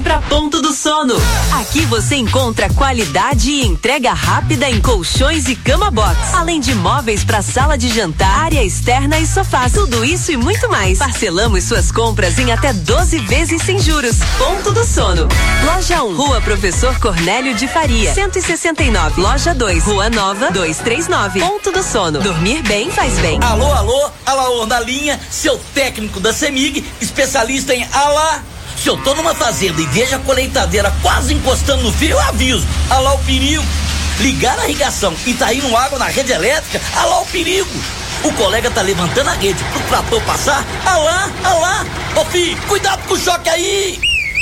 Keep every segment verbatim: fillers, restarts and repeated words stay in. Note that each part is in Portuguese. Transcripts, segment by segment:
pra Ponto do Sono. Aqui você encontra qualidade e entrega rápida em colchões e cama box, além de móveis para sala de jantar, área externa e sofás. Tudo isso e muito mais. Parcelamos suas compras em até doze vezes sem juros. Ponto do Sono. Loja um, Rua Professor Cornélio de Faria, cento e sessenta e nove. Loja dois, Rua Nova, duzentos e trinta e nove. Ponto do Sono. Dormir bem faz bem. Alô, alô, Alaor na linha, seu técnico da CEMIG, especialista em alá. Se eu tô numa fazenda e vejo a colheitadeira quase encostando no fio, eu aviso. Alá o perigo. Ligar a irrigação e tá indo água na rede elétrica, alá o perigo. O colega tá levantando a rede pro trator passar, alá, alá. Ô filho, cuidado com o choque aí.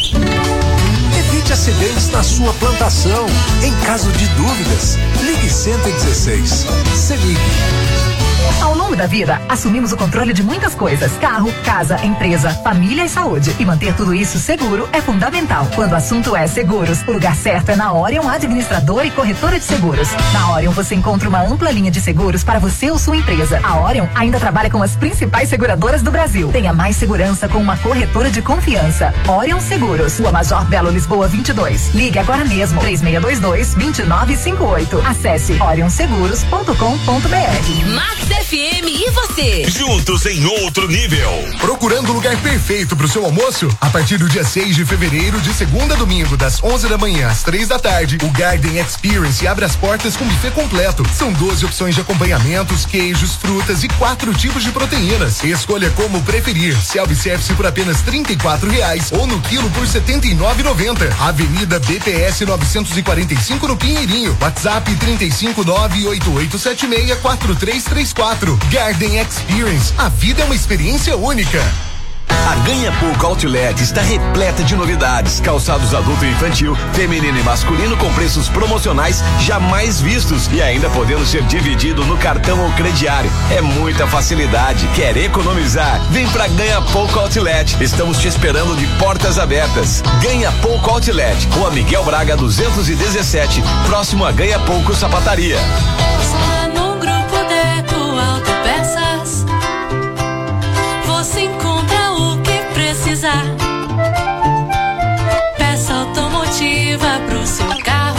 Evite acidentes na sua plantação. Em caso de dúvidas, ligue cento e dezesseis. CEMIG. Ao longo da vida, assumimos o controle de muitas coisas: carro, casa, empresa, família e saúde. E manter tudo isso seguro é fundamental. Quando o assunto é seguros, o lugar certo é na Orion Administradora e Corretora de Seguros. Na Orion você encontra uma ampla linha de seguros para você ou sua empresa. A Orion ainda trabalha com as principais seguradoras do Brasil. Tenha mais segurança com uma corretora de confiança. Orion Seguros, Rua Major Belo Lisboa vinte e dois. Ligue agora mesmo, três seis dois dois, dois nove cinco oito. Acesse orion seguros ponto com ponto br. Max F M e você. Juntos em outro nível. Procurando o lugar perfeito pro seu almoço? A partir do dia seis de fevereiro, de segunda a domingo, das onze da manhã às três da tarde, o Garden Experience abre as portas com buffet completo. São doze opções de acompanhamentos, queijos, frutas e quatro tipos de proteínas. Escolha como preferir. Self-service por apenas trinta e quatro reais ou no quilo por setenta e nove reais e noventa centavos. Avenida B P S novecentos e quarenta e cinco no Pinheirinho. WhatsApp trinta e cinco nove oito oito sete seis quatro três três quatro. Garden Experience. A vida é uma experiência única. A Ganha Pouco Outlet está repleta de novidades: calçados adulto e infantil, feminino e masculino com preços promocionais jamais vistos e ainda podendo ser dividido no cartão ou crediário. É muita facilidade. Quer economizar? Vem pra Ganha Pouco Outlet. Estamos te esperando de portas abertas. Ganha Pouco Outlet, Rua Miguel Braga duzentos e dezessete, próximo a Ganha Pouco Sapataria. No Grupo Deco Autopeças você encontra o que precisar. Peça automotiva pro seu carro,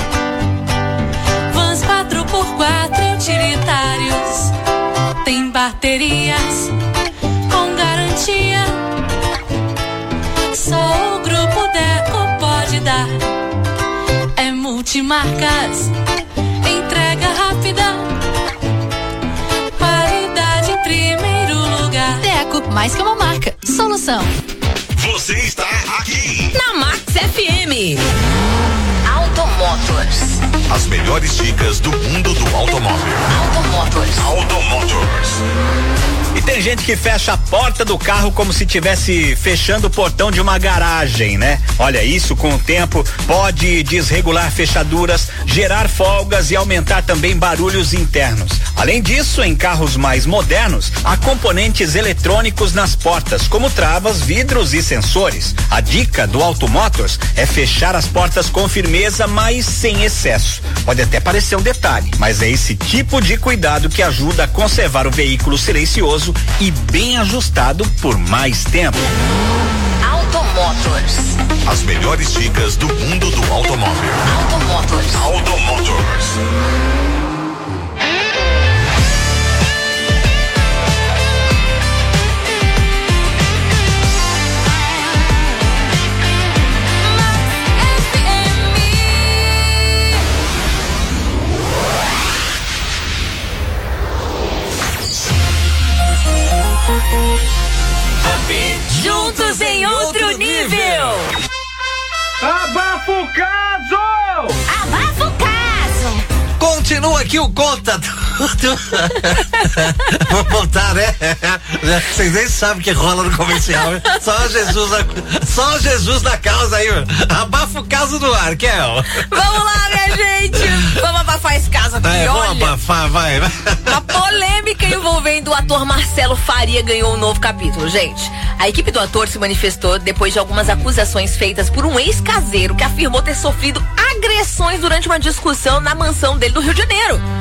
vans quatro por quatro utilitários, tem baterias com garantia. Só o Grupo Deco pode dar. É multimarcas, entrega rápida, qualidade em primeiro lugar. Deco, mais que uma marca, solução. Você está aqui na Max F M. Automotors. As melhores dicas do mundo do automóvel. Automotors. Automotors. E tem gente que fecha a porta do carro como se tivesse fechando o portão de uma garagem, né? Olha, isso com o tempo pode desregular fechaduras, gerar folgas e aumentar também barulhos internos. Além disso, em carros mais modernos, há componentes eletrônicos nas portas, como travas, vidros e sensores. A dica do Automotors é fechar as portas com firmeza, mas sem excesso. Pode até parecer um detalhe, mas é esse tipo de cuidado que ajuda a conservar o veículo silencioso e bem ajustado por mais tempo. Automotors. As melhores dicas do mundo do automóvel. Automotors. Automotors. Juntos em outro nível. Abafa o caso! Abafa o caso! Continua aqui o Conta Tudo. Vou voltar, né? Vocês nem sabem o que rola no comercial. Só Jesus, só Jesus na causa aí, mano. Abafa o caso do ar, Kel. Vamos lá, minha gente. Vamos abafar esse caso aqui, é, olha. Vamos abafar, vai, vai. A polêmica envolvendo o ator Marcelo Faria ganhou um novo capítulo, gente. A equipe do ator se manifestou depois de algumas acusações feitas por um ex-caseiro que afirmou ter sofrido agressões durante uma discussão na mansão dele do Rio de Janeiro.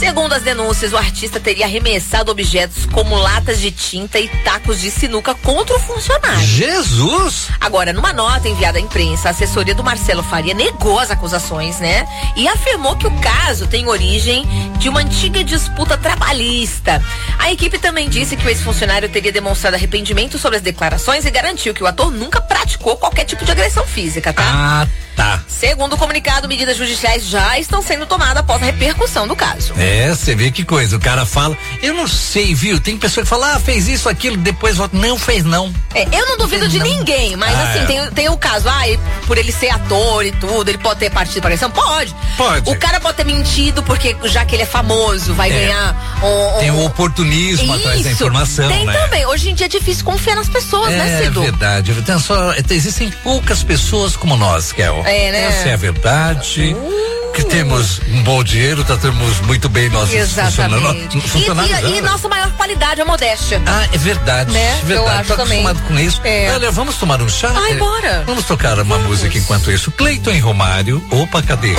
Segundo as denúncias, o artista teria arremessado objetos como latas de tinta e tacos de sinuca contra o funcionário. Jesus! Agora, numa nota enviada à imprensa, a assessoria do Marcelo Faria negou as acusações, né? E afirmou que o caso tem origem de uma antiga disputa trabalhista. A equipe também disse que o ex-funcionário teria demonstrado arrependimento sobre as declarações e garantiu que o ator nunca praticou qualquer tipo de agressão física, tá? Ah, tá. Segundo o comunicado, medidas judiciais já estão sendo tomadas após a repercussão do caso. É, você vê que coisa, o cara fala, eu não sei, viu? Tem pessoa que fala, ah, fez isso, aquilo, depois volta, não fez não. É, eu não duvido de não. ninguém, mas ah, assim, é. tem, tem o caso, ah, e por ele ser ator e tudo, ele pode ter partido para agressão? Pode. Pode. O cara pode ter mentido, porque já que ele é famoso, vai é. ganhar um, um... Tem o oportunismo isso. atrás da informação, tem né? também, hoje em dia é difícil confiar nas pessoas, é, né, Cido? É verdade, tem só, existem poucas pessoas como nós, Kel. É, né? Essa é a verdade. Uh. Que temos um bom dinheiro, tratamos muito bem nossos Exatamente. funcionários. E, e, e nossa maior qualidade é a modéstia. Ah, é verdade. Né? É verdade. Eu acho Tô também. acostumado com isso. É. Olha, vamos tomar um chá? Ai, bora. Vamos tocar uma vamos. música enquanto isso. Cleiton e Romário. Opa, cadê?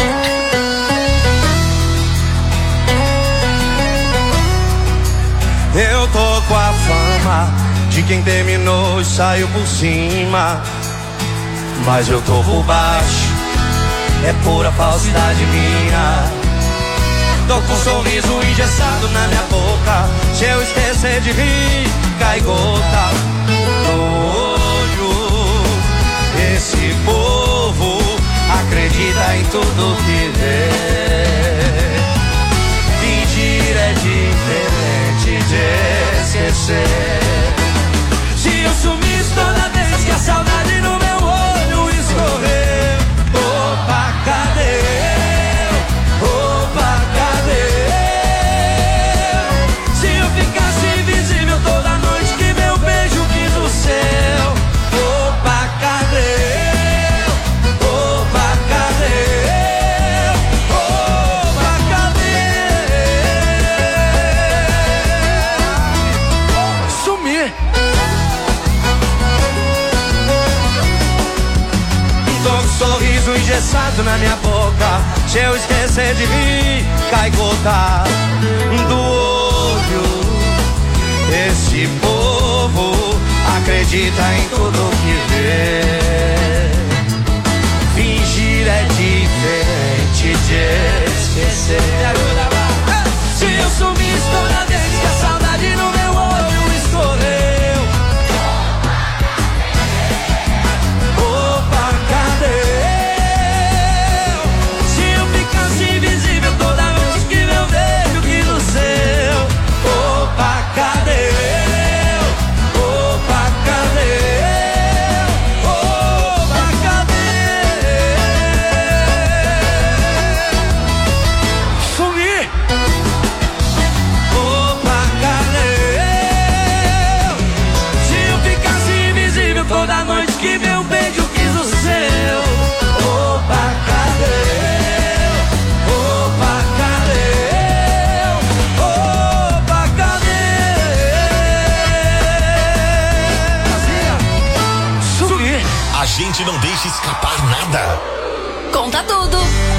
Eu tô com a fama de quem terminou e saiu por cima, mas eu tô por baixo. É pura falsidade minha. Tô com um sorriso engessado na minha boca. Se eu esquecer de rir, cai gota no olho. Esse povo acredita em tudo que vê. Fingir é diferente de esquecer. Se eu sumisse toda vez que a saudade no meu olho escorrer, opa, cadê eu? Opa, cadê eu? Se eu ficasse invisível toda noite que meu beijo quis o céu, opa, cadê eu? Opa, cadê eu? Opa, cadê eu? Sumir. Tô com um sorriso engessado na minha boca. Se eu esquecer de rir, cai gota do olho. Esse povo acredita em tudo que vê. Fingir é diferente de esquecer. Se eu sumisse toda vez que a saudade no meu olho escorreu, opa, cadê eu? Se eu ficasse invisível toda vez que meu beijo quis o seu, opa, cadê eu? Opa, cadê eu? Opa, cadê eu? Sumir. Opa, cadê eu? Se eu ficasse invisível toda noite que meu beijo quis o seu, opa, cadê eu? Opa, cadê eu? Opa, cadê eu? Sumir. A gente não deixa escapar nada. Conta tudo.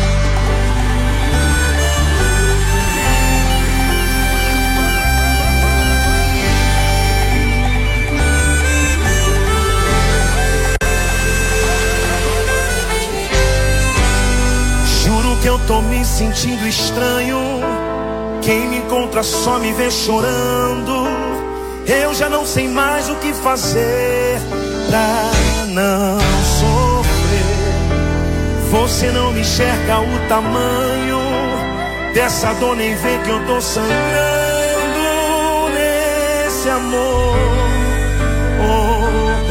Juro que eu tô me sentindo estranho. Quem me encontra só me vê chorando. Eu já não sei mais o que fazer pra não sofrer. Você não me enxerga o tamanho dessa dor, nem vê que eu tô sangrando nesse amor. Oh,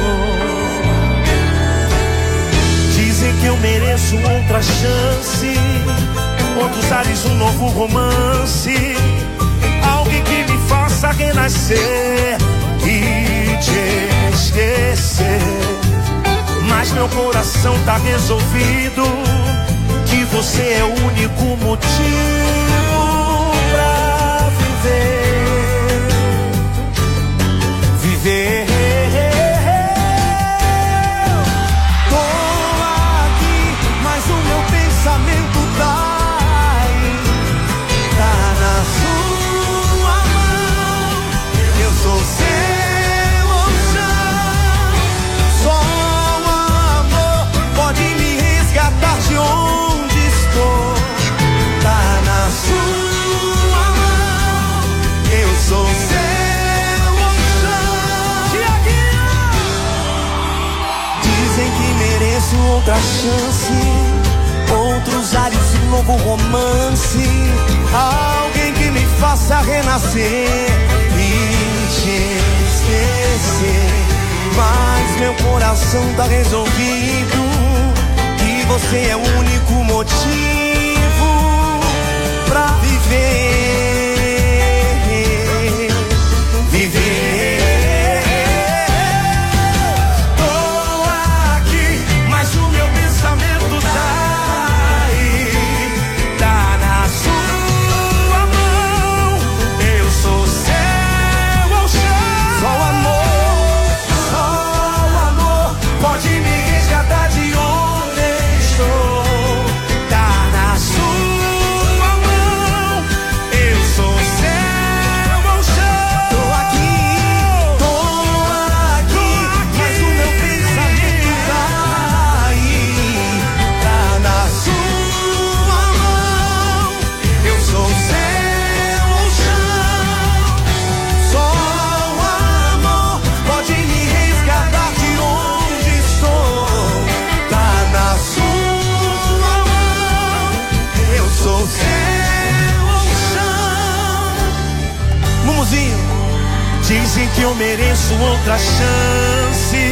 oh. Dizem que eu mereço outra chance, outros ares, um novo romance, alguém que me faça renascer e te esquecer. Mas meu coração tá resolvido, que você é o único motivo pra viver. Viver. Tô aqui, mas o meu pensamento tá aí, tá na outra chance, outros ares e um novo romance. Alguém que me faça renascer e te esquecer. Mas meu coração tá resolvido, que você é o único motivo pra viver, viver. Tô aqui, mas o meu pensamento tá aí, tá na sua mão. Eu sou céu ao chão. Só o amor, só o amor pode me resgatar de onde estou. Tá na sua mão. Eu sou céu ao chão. Tô aqui, tô aqui, mas o meu pensamento tá aí, tá na sua mão. Eu sou céu ao chão. Só o amor pode me resgatar de onde estou. Tá na sua mão. Eu sou céu ao chão. Mumuzinho, dizem que eu mereço outra chance.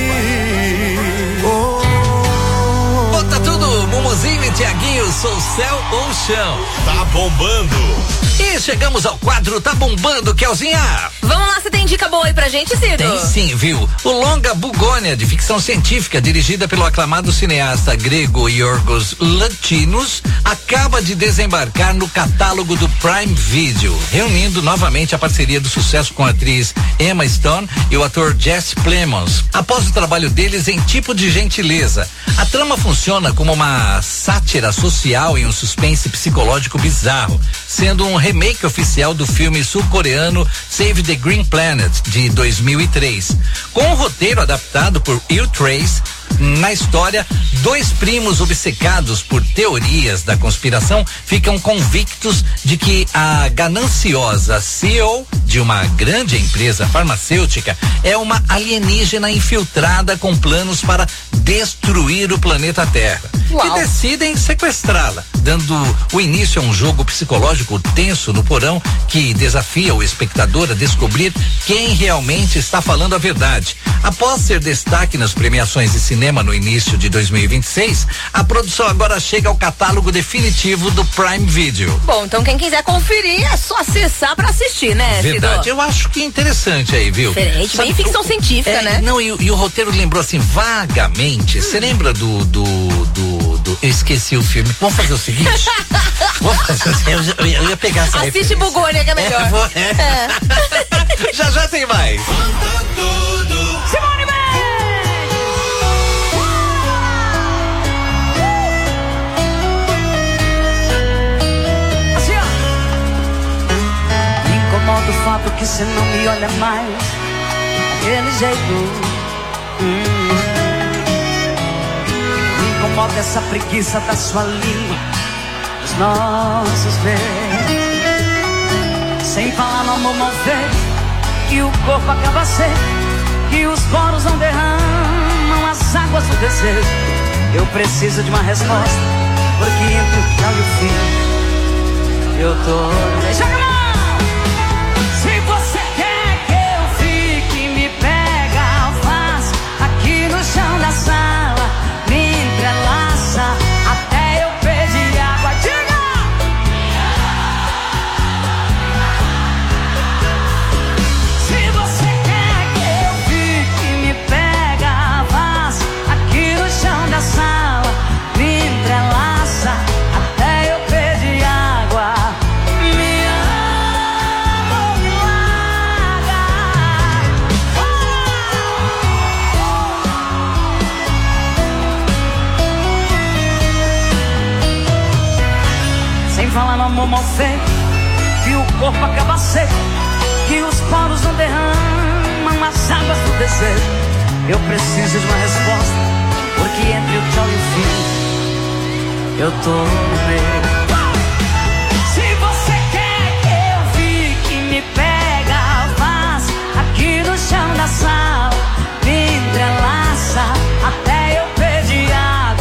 Oh, Bota tudo, Mumuzinho e Tiaguinho, sou céu ou chão. Tá bombando. E chegamos ao quadro Tá Bombando, Kelzinha. Vamos lá, você tem dica boa aí pra gente, Cido? Tem sim, viu? O longa Bugônia, de ficção científica, dirigida pelo aclamado cineasta grego Yorgos Lanthimos, acaba de desembarcar no catálogo do Prime Video, reunindo novamente a parceria do sucesso com a atriz Emma Stone e o ator Jesse Plemons. Após o trabalho deles em Tipo de Gentileza, a trama funciona como uma sátira social e um suspense psicológico bizarro, sendo um remake oficial do filme sul-coreano Save the Green Planet, de dois mil e três. Com o roteiro adaptado por Will Trace, na história, dois primos obcecados por teorias da conspiração ficam convictos de que a gananciosa C E O de uma grande empresa farmacêutica é uma alienígena infiltrada com planos para destruir o planeta Terra. Uau. E decidem sequestrá-la, dando o início a um jogo psicológico tenso no porão que desafia o espectador a descobrir quem realmente está falando a verdade. Após ser destaque nas premiações de cinema no início de dois mil e vinte e seis, a produção agora chega ao catálogo definitivo do Prime Video. Bom, então quem quiser conferir é só acessar pra assistir, né, Verdade, Cido? eu acho que é interessante aí, viu? Diferente, Sabe, bem ficção o, científica, é, né? Não, e, e o roteiro lembrou assim, vagamente. Você hum. lembra do, do, do, do. Eu esqueci o filme. Vamos fazer o seguinte? Vamos fazer o seguinte. Eu, eu ia pegar essa Assiste Bugônia, que é melhor. É, vou, é. É. Já já tem mais. Simone incomoda o fato que você não me olha mais daquele jeito. Hum. Me incomoda essa preguiça da sua língua, dos nossos beijos. Sem falar no amor mal feito, que o corpo acaba seco, que os poros não derramam as águas do desejo. Eu preciso de uma resposta, porque entre o final e o fim eu tô... Joga a mão! Se você quer que eu fique, me pega, faz aqui no chão da sala, me entrelaça até eu pedir água. Diga! Se você quer que eu fique, me pega, faz aqui no chão da sala, me entrelaça até eu pedir água. Me ama, me larga. Sem falar no amor mal feito, que o corpo acaba seco, que os poros não derramam as águas do desejo. Eu preciso de uma resposta, porque entre o tchau e o fim eu tô no meio. Se você quer que eu fique, me pega, faz aqui no chão da sala, me entrelaça até eu pedir água.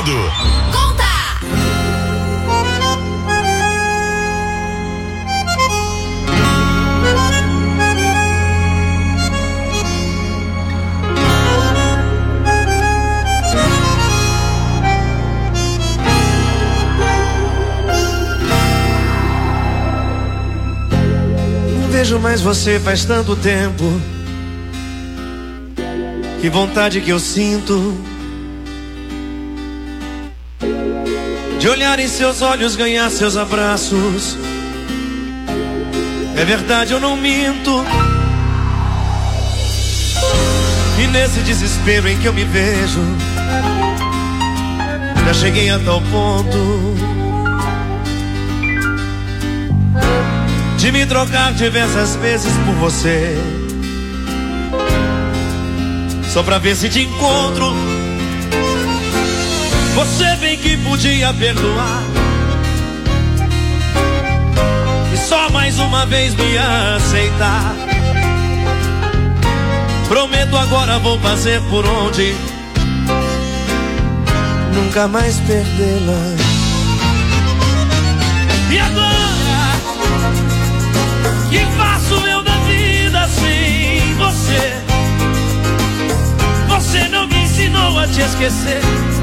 mundo. Conta! Não vejo mais você faz tanto tempo. Que vontade que eu sinto de olhar em seus olhos, ganhar seus abraços. É verdade, eu não minto. E nesse desespero em que eu me vejo, já cheguei a tal ponto de me trocar diversas vezes por você, só pra ver se te encontro. Você bem que podia perdoar e só mais uma vez me aceitar. Prometo agora vou fazer por onde nunca mais perdê-la. E agora, que faço eu da vida sem você? Você não me ensinou a te esquecer.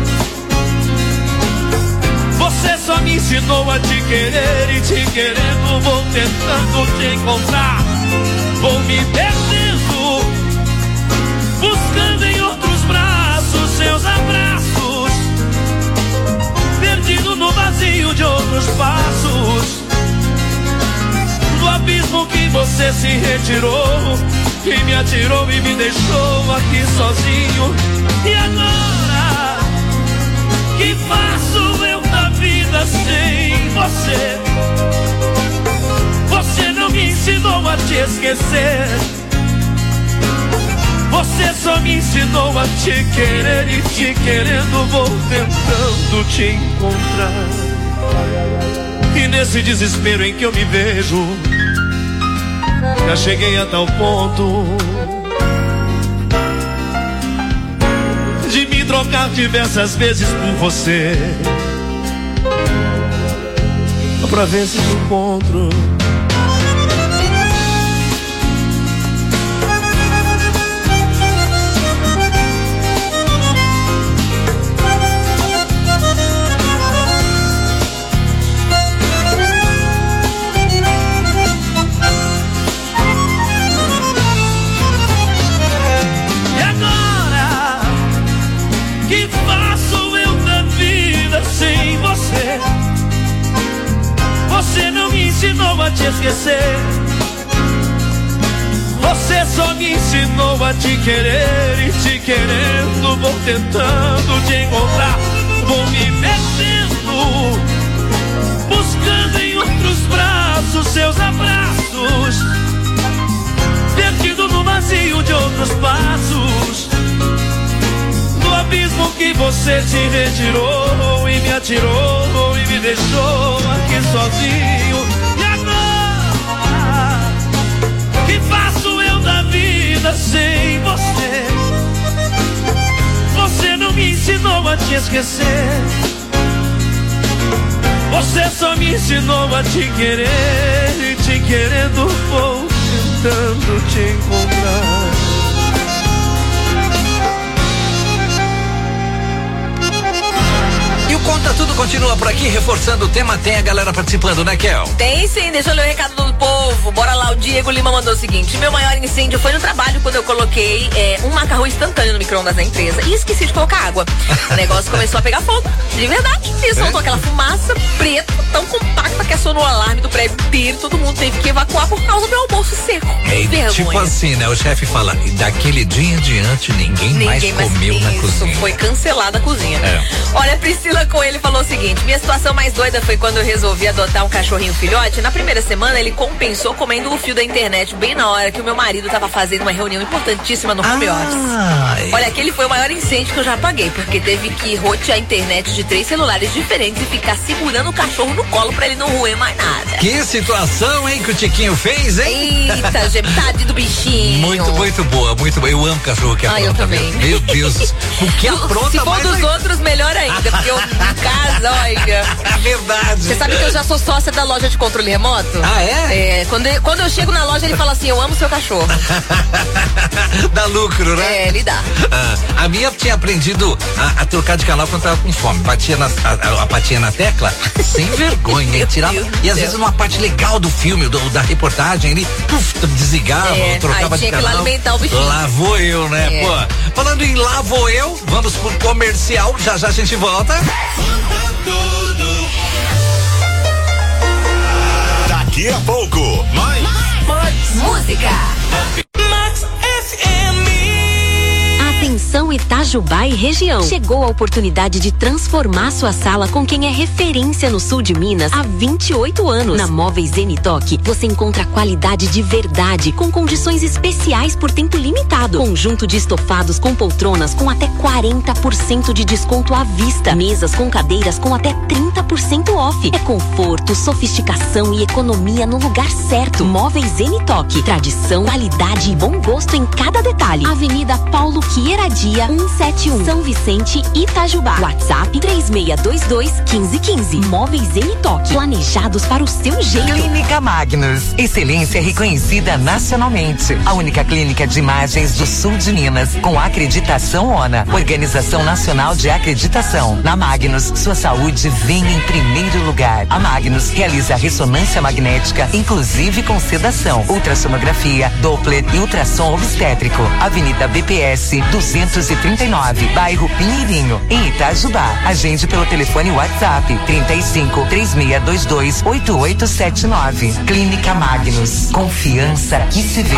Você só me ensinou a te querer, e te querendo vou tentando te encontrar. Vou me perdendo, buscando em outros braços seus abraços, perdido no vazio de outros passos, do abismo que você se retirou e me atirou e me deixou aqui sozinho. E agora, que faço eu da vida sem você? Você não me ensinou a te esquecer. Você só me ensinou a te querer, e te querendo vou tentando te encontrar. E nesse desespero em que eu me vejo, já cheguei a tal ponto de me trocar diversas vezes por você, só pra ver se te encontro. Você não me ensinou a te esquecer. Você só me ensinou a te querer, e te querendo vou tentando te encontrar. Vou me perdendo, buscando em outros braços seus abraços, perdido no vazio de outros passos, do abismo que você se retirou e me atirou e me deixou aqui sozinho. E agora, que faço eu da vida sem você? Você não me ensinou a te esquecer. Você só me ensinou a te querer, e te querendo vou tentando te encontrar. E o Conta Tudo continua por aqui, reforçando o tema. Tem a galera participando, né, Kel? Tem sim, deixa eu ler o recado do povo. Bora lá, o Diego Lima mandou o seguinte: meu maior incêndio foi no trabalho, quando eu coloquei é, um macarrão instantâneo no micro-ondas da empresa e esqueci de colocar água. O negócio começou a pegar fogo, de verdade. E soltou é? aquela fumaça preta, tão compacta que acionou o alarme do prédio inteiro. Todo mundo teve que evacuar por causa do almoço seco. É, tipo assim, né? O chefe fala, e daquele dia em diante ninguém, ninguém mais, mais comeu na cozinha. Foi cancelada a cozinha. É. Olha, a Priscila Coelho falou o seguinte: minha situação mais doida foi quando eu resolvi adotar um cachorrinho filhote. Na primeira semana ele compensou comendo o fio da internet bem na hora que o meu marido tava fazendo uma reunião importantíssima no home ah, office. Olha, aquele foi o maior incêndio que eu já paguei, porque teve que rotear a internet de três celulares diferentes e ficar segurando o cachorro no colo pra ele não roer mais nada. Que situação, hein, que o Tiquinho fez, hein? Eita, gente, tá do bichinho. Muito, muito boa, muito boa. Eu amo cachorro que apronta. Ah, eu também. Meu Deus. O que apronta Se for mais dos ainda. outros, melhor ainda. Porque eu, em casa, olha. É verdade. Você sabe que eu já sou sócia da loja de controle remoto? Ah, é? É. Quando, quando eu chego na loja, ele fala assim: eu amo seu cachorro. Dá lucro, né? É, ele dá. Ah, a minha tinha aprendido a, a trocar de canal quando tava com fome. Batia na, a, a patinha na tecla, sem vergonha. E, tirava, e às vezes uma parte legal do filme, do, da reportagem, ele puf, desligava, É, trocava aí tinha de que canal. alimentar o bichinho. Lá vou eu, né? É. Pô, falando em lá vou eu, vamos pro comercial, já já a gente volta. Daqui a pouco, mais, mais música. Max F M. Atenção Itajubá e região. Chegou a oportunidade de transformar sua sala com quem é referência no sul de Minas há vinte e oito anos. Na Móveis Zenitoque, você encontra qualidade de verdade com condições especiais por tempo limitado. Conjunto de estofados com poltronas com até quarenta por cento de desconto à vista. Mesas com cadeiras com até trinta por cento off. É conforto, sofisticação e economia no lugar certo. Móveis Zenitoque. Tradição, qualidade e bom gosto em cada detalhe. Avenida Paulo Queiradia, cento e setenta e um, São Vicente, Itajubá. WhatsApp três seis dois dois, um cinco um cinco. Móveis Zenitoque. Planejados para o seu jeito. Clínica Magnus. Excelência reconhecida nacionalmente. A única clínica de imagens do sul de Minas com acreditação ONA. Organização Nacional de Acreditação. Na Magnus, sua saúde vem em primeiro lugar. A Magnus realiza ressonância magnética, inclusive com sedação, ultrassonografia, Doppler e ultrassom obstétrico. Avenida B P S duzentos e trinta e nove, bairro Pinheirinho, em Itajubá. Agende pelo telefone WhatsApp trinta e cinco, três seis dois dois, oito oito sete nove. Clínica Magnus. Confiança que se vê.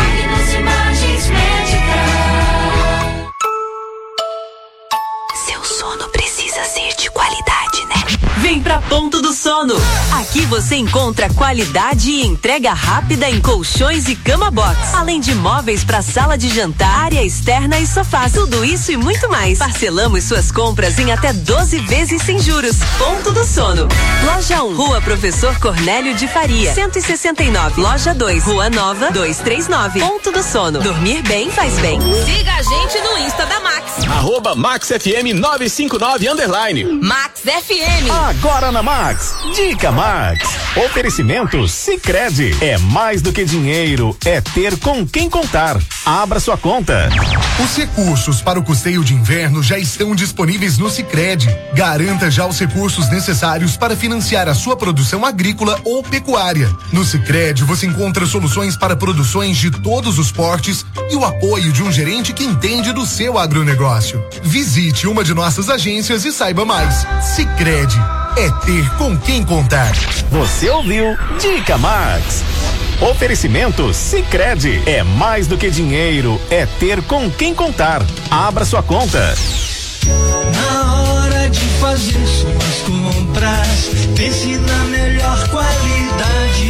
Seu sono precisa ser de qualidade, né? Vem pra Ponto do Sono. Aqui você encontra qualidade e entrega rápida em colchões e cama box, além de móveis para sala de jantar, área externa e sofás. Tudo isso e muito mais. Parcelamos suas compras em até doze vezes sem juros. Ponto do Sono. Loja um, Rua Professor Cornélio de Faria, cento e sessenta e nove. Loja dois, Rua Nova, duzentos e trinta e nove. Ponto do Sono. Dormir bem faz bem. Siga a gente no Insta da Max. Arroba Max F M novecentos e cinquenta e nove underline. Max F M. Agora na Max. Dica Max. Oferecimento Sicredi. É mais do que dinheiro, é ter com quem contar. Abra sua conta. Os recursos para o custeio de inverno já estão disponíveis no Sicredi. Garanta já os recursos necessários para financiar a sua produção agrícola ou pecuária. No Sicredi você encontra soluções para produções de todos os portes e o apoio de um gerente que entende do seu agronegócio. Visite uma de nossas agências e saiba mais. Sicredi é ter com quem contar. Você ouviu Dica Max. Oferecimento Sicredi. É mais do que dinheiro, é ter com quem contar. Abra sua conta. Na hora de fazer suas compras, pense na melhor qualidade.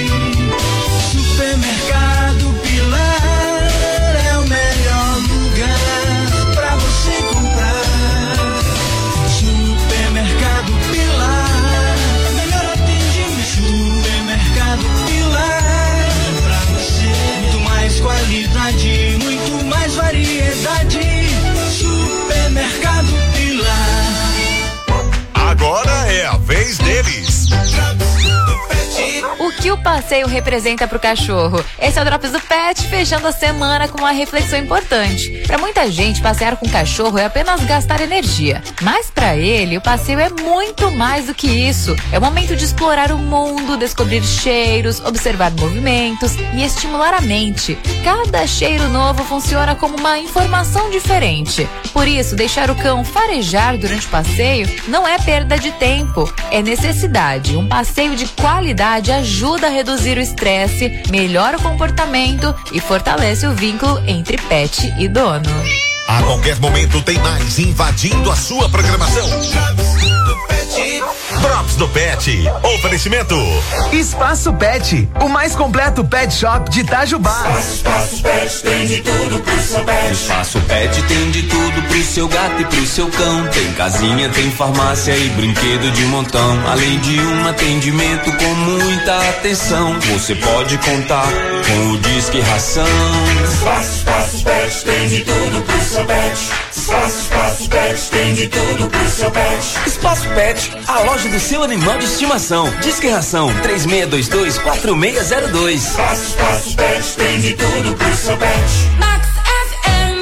Supermercado Pilar é o melhor lugar pra você comprar. Supermercado Pilar, melhor atendimento. Supermercado Pilar, pra você muito mais qualidade, muito mais variedade. Supermercado Pilar. Agora é a vez deles. O que o passeio representa pro cachorro? Esse é o Drops do Pet, fechando a semana com uma reflexão importante. Para muita gente, passear com o cachorro é apenas gastar energia. Mas para ele, o passeio é muito mais do que isso. É o momento de explorar o mundo, descobrir cheiros, observar movimentos e estimular a mente. Cada cheiro novo funciona como uma informação diferente. Por isso, deixar o cão farejar durante o passeio não é perda de tempo, é necessidade. Um passeio de qualidade ajuda a reduzir o estresse, melhora o comportamento e fortalece o vínculo entre pet e dono. A qualquer momento tem mais invadindo a sua programação. Drops do Pet. Oferecimento. Espaço Pet, o mais completo pet shop de Itajubá. Espaço Pet tem de tudo pro seu pet. Espaço Pet tem de tudo pro seu gato e pro seu cão. Tem casinha, tem farmácia e brinquedo de montão. Além de um atendimento com muita atenção. Você pode contar com o Disque Ração. Espaço, Espaço Pet tem de tudo pro seu pet. Espaço, Espaço Pet tem de tudo pro seu pet. Espaço Pet, a loja do seu animal de estimação. Disque Ração três seis dois dois, quatro seis zero dois. Espaço, Espaço Pet tem de tudo pro seu pet. Max F M.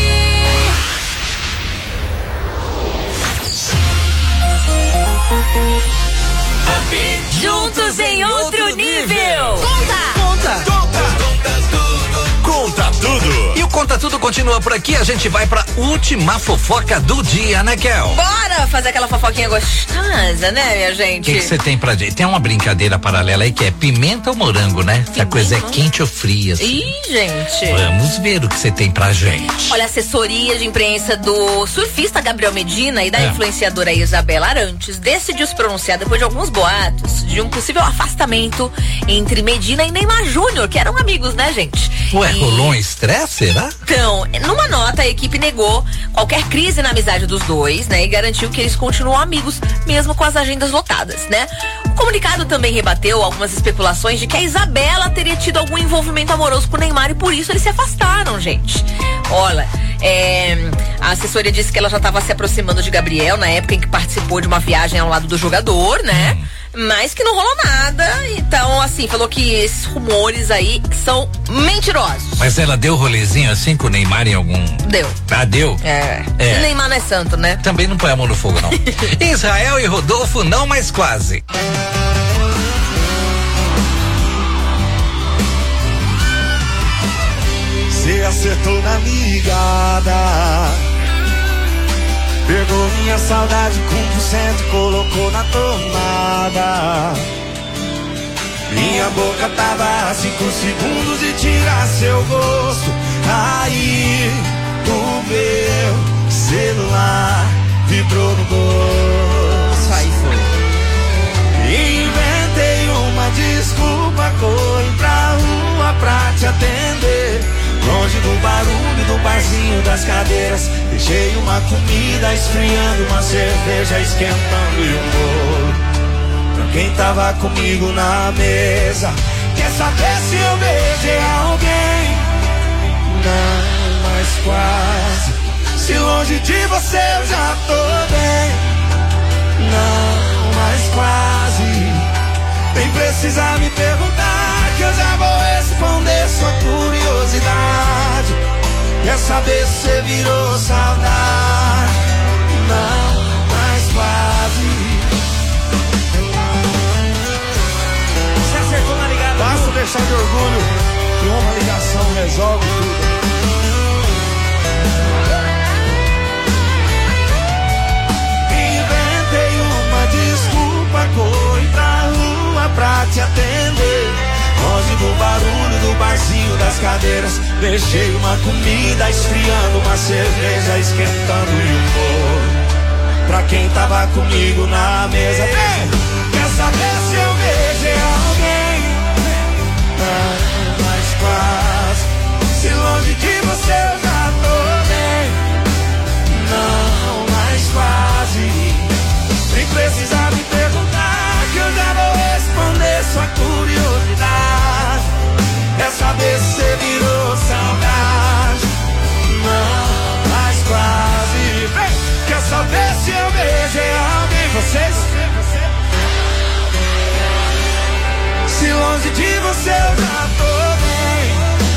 Juntos em outro nível. Conta! Conta! Conta! Conta tudo! E o Conta Tudo continua por aqui, a gente vai pra última fofoca do dia, né, Kel? Bora fazer aquela fofoquinha gostosa, né, minha O gente? que você tem pra gente? Tem uma brincadeira paralela aí que é pimenta ou morango, né? Se a coisa é quente ou fria. Assim. Ih, gente. Vamos ver o que você tem pra gente. Olha, a assessoria de imprensa do surfista Gabriel Medina e da É. influenciadora Isabela Arantes decidiu se pronunciar depois de alguns boatos de um possível afastamento entre Medina e Neymar Júnior, que eram amigos, né, gente? Ué, E- rolou um estresse, será? Então, numa nota, a equipe negou qualquer crise na amizade dos dois, né? E garantiu que eles continuam amigos, mesmo com as agendas lotadas, né? O comunicado também rebateu algumas especulações de que a Isabela teria tido algum envolvimento amoroso com o Neymar e por isso eles se afastaram, gente. Olha, é, a assessoria disse que ela já estava se aproximando de Gabriel na época em que participou de uma viagem ao lado do jogador, né? Mas que não rolou nada, então assim, falou que esses rumores aí são mentirosos. Mas ela deu rolezinho assim com o Neymar em algum... Deu. Ah, deu? É. É. O Neymar não é santo, né? Também não põe a mão no fogo, não. Israel e Rodolfo, não mais quase. Você acertou na ligada. Pegou minha saudade com um por cento e colocou na tomada. Minha boca tava a cinco segundos de tirar seu gosto. Aí o meu celular vibrou no bolso. Aí foi. Inventei uma desculpa, corri pra rua pra te atender. Longe do barulho do barzinho das cadeiras. Deixei uma comida esfriando, uma cerveja esquentando e um bolo pra quem tava comigo na mesa. Quer saber se eu beijei alguém? Não, mas quase. Se longe de você eu já tô bem. Não, mas quase. Nem precisa me perguntar que eu já vou responder sua curiosidade. Quer saber se você virou saudade? Não, mas quase. Você acertou na ligada. Basta deixar de orgulho que uma ligação resolve tudo. Inventei uma desculpa, corri pra rua pra te atender. Longe do barulho do barzinho das cadeiras. Deixei uma comida esfriando, uma cerveja esquentando e um bolo pra quem tava comigo na mesa. Vem! Quer saber se eu beijei alguém? Não, mas quase. Se longe de você eu já tô bem. Não, mas quase. Nem precisa me perguntar que eu já vou responder sua curiosidade. Quer saber se você virou saudade? Não, mas quase. Vem! Quer saber se eu beijei alguém? Vocês? Se longe de você eu já tô bem.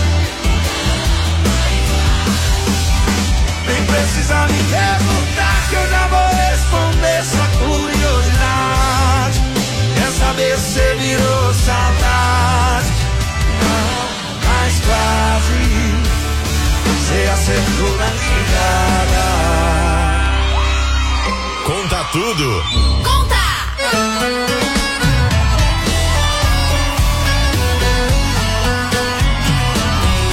Nem precisa me perguntar que eu já vou responder sua curiosidade. Quer saber se você virou saudade? Não, mas quase. Você acertou na ligada. Conta tudo! Conta!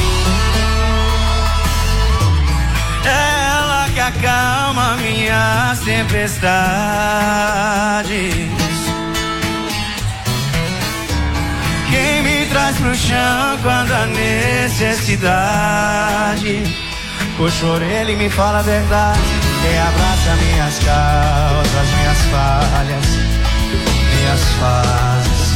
Ela que acalma minha minhas tempestades. Quem me traz pro chão quando a necessidade. Puxa a orelha e me fala a verdade. Quem abraça minhas causas, minhas falhas, minhas fases.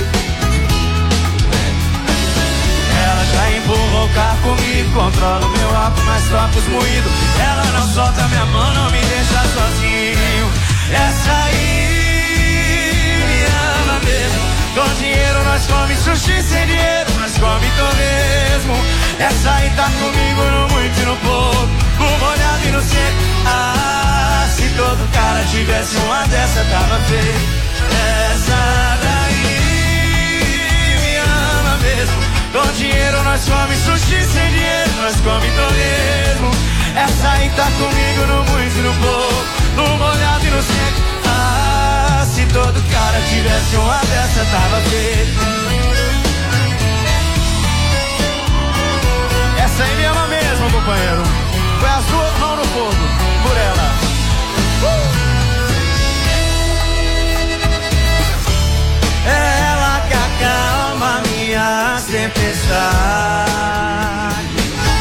Ela já empurrou o carro comigo, controla o meu álcool, mas troca os moídos. Ela não solta minha mão, não me deixa sozinho. Essa aí me ama mesmo. Com dinheiro nós come sushi, sem dinheiro nós come torresmo. Essa aí tá comigo no muito e no pouco, no molhado e no seco. Ah, se todo cara tivesse uma dessa tava feio. Essa daí me ama mesmo. Com dinheiro nós come sushi, sem dinheiro nós come torresmo. Essa aí tá comigo no muito e no pouco, no molhado e no seco. Ah, se todo cara tivesse uma dessa tava feito. Essa aí me ama mesmo, companheiro. Foi as duas mãos no fogo por ela. uh! É ela que acalma minhas tempestades.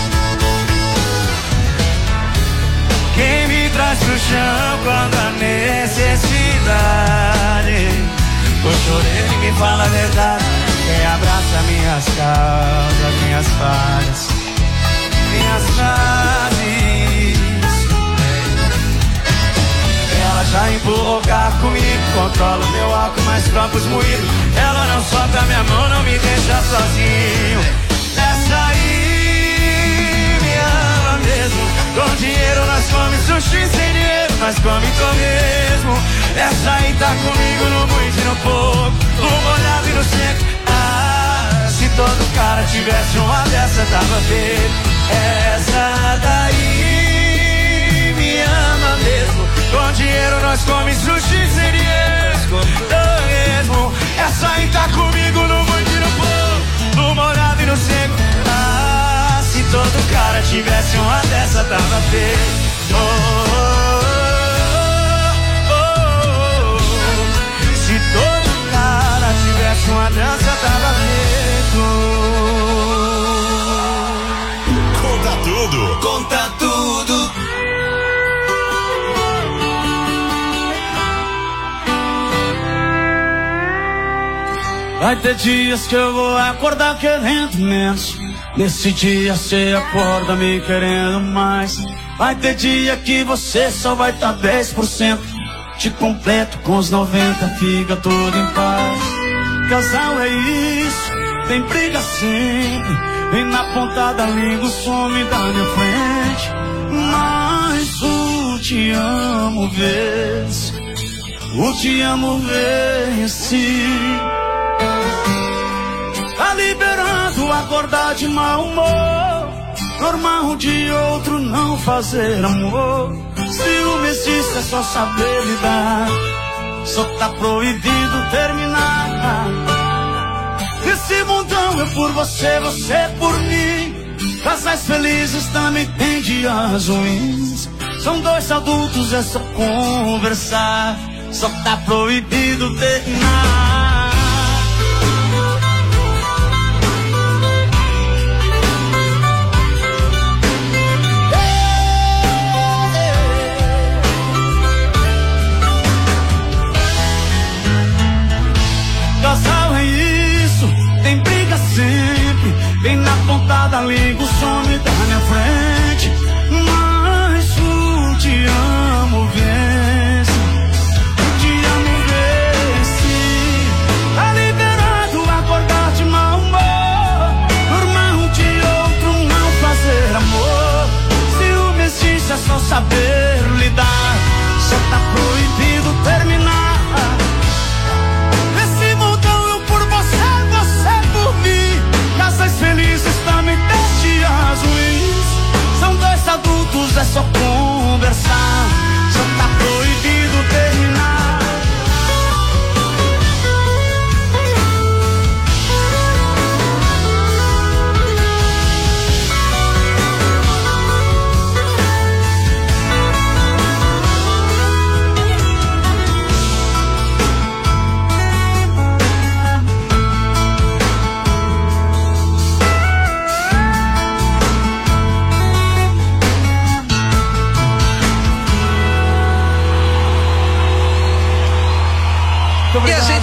Quem me traz pro chão quando a necessidade. Puxa a orelha e me fala a verdade. Quem abraça minhas causas, minhas falhas, minhas frases. Ela já empurrou o carro comigo, controla o meu álcool, mas troca os moídos. Ela não solta minha mão, não me deixa sozinho. Essa aí me ama mesmo. Com dinheiro nós come sushi, sem dinheiro nós come torresmo. Essa aí tá comigo no muito e no pouco, no molhado e no seco. Ah, se todo cara tivesse uma dessa tava feito. Essa daí me ama mesmo. Com dinheiro nós come sushi, sem dinheiro torresmo. Essa aí tá comigo no muito e no pouco, no molhado e no seco. Ah, se todo cara tivesse uma dessa tava feito. Oh, oh, oh, oh. Se todo cara tivesse uma dessa tava feito. Conta tudo. Conta tudo. Vai ter dias que eu vou acordar querendo menos. Nesse dia cê acorda me querendo mais. Vai ter dia que você só vai tá dez por cento. Te completo com os noventa, fica tudo em paz. Casal é isso, tem briga sempre. Vem na ponta da língua, some da minha frente. Mas o te amo vence, o te amo vence. Tá liberando acordar de mau humor. Normal de outro não fazer amor. Ciúme existe, é só saber lidar. Só tá proibido terminar. Nesse mundão eu por você, você por mim. Casais felizes também tem dias ruins. São dois adultos, é só conversar. Só tá proibido terminar. Casal é isso, tem briga sempre. Vem na ponta da língua, some da minha frente. Mas o te amo vence, o te amo vence.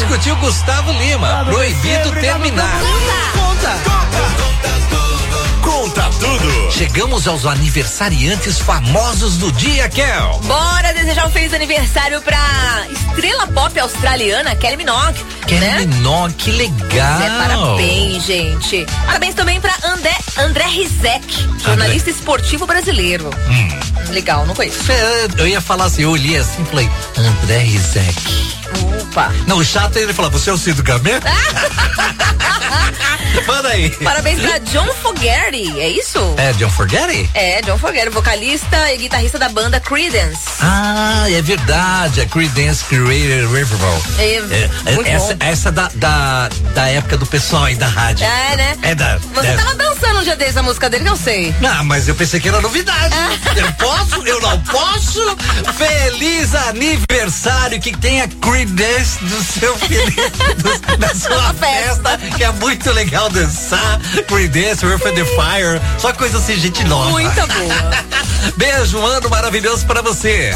com o tio Gustavo Lima. Proibido terminar. Conta. Conta tudo. Chegamos aos aniversariantes famosos do dia, Kel. Bora desejar um feliz aniversário pra estrela pop australiana, Kelly Minogue. Kelly né? Minogue, que legal. É, parabéns, gente. Parabéns também pra André, André Rizek, jornalista André. esportivo brasileiro. Hum. Legal, não conheço. Eu ia falar assim, eu olhei assim e falei, André Rizek. Opa. Não, o chato é ele falar, você é o Cido Gamé? Manda aí. Parabéns pra John Fogerty, é isso? É, John Fogerty? É, John Fogerty, vocalista e guitarrista da banda Creedence. Ah, é verdade, a Creedence Creative Revival. É, é essa, essa da, da, da época do pessoal aí da rádio. É, né? É da. Você é. tava dançando um dia desse a música dele que eu sei. Não, mas eu pensei que era novidade. Eu posso? Eu não posso? Feliz aniversário, que tenha Creedence do seu filho, do, da sua festa, que é muito legal dançar. Creedence, Earth and the Fire, só coisa assim, gente nova. Muito boa. Beijo, um ano maravilhoso pra você.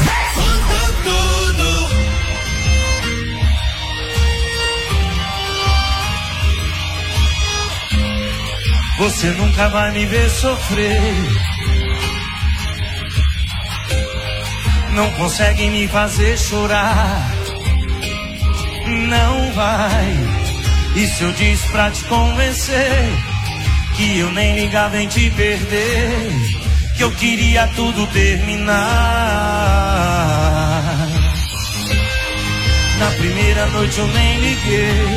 Você nunca vai me ver sofrer. Não consegue me fazer chorar. Não vai. E se eu disse pra te convencer que eu nem ligava em te perder, que eu queria tudo terminar. Na primeira noite eu nem liguei.